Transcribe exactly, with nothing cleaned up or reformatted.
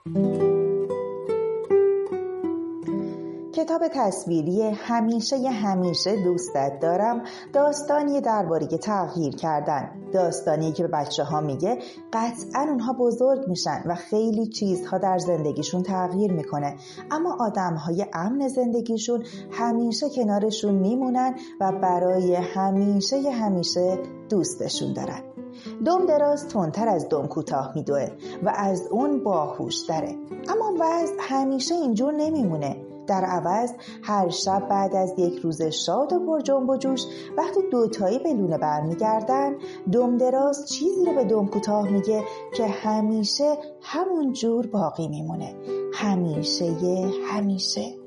کتاب تصویری همیشه ی همیشه دوستت دارم داستانی درباره تغییر کردن، داستانی که به بچه ها میگه قطعاً اونها بزرگ میشن و خیلی چیزها در زندگیشون تغییر میکنه، اما آدمهای امن زندگیشون همیشه کنارشون میمونن و برای همیشه ی همیشه دوستشون دارن. دم دراز تندتر از دم کوتاه میدوه و از اون باهوش‌تره، اما وضع همیشه اینجور نمیمونه. در عوض هر شب بعد از یک روز شاد و پر جنب و جوش وقتی دوتایی به لونه برمیگردن، دم دراز چیزی رو به دم کوتاه میگه که همیشه همون جور باقی میمونه، همیشه یه همیشه.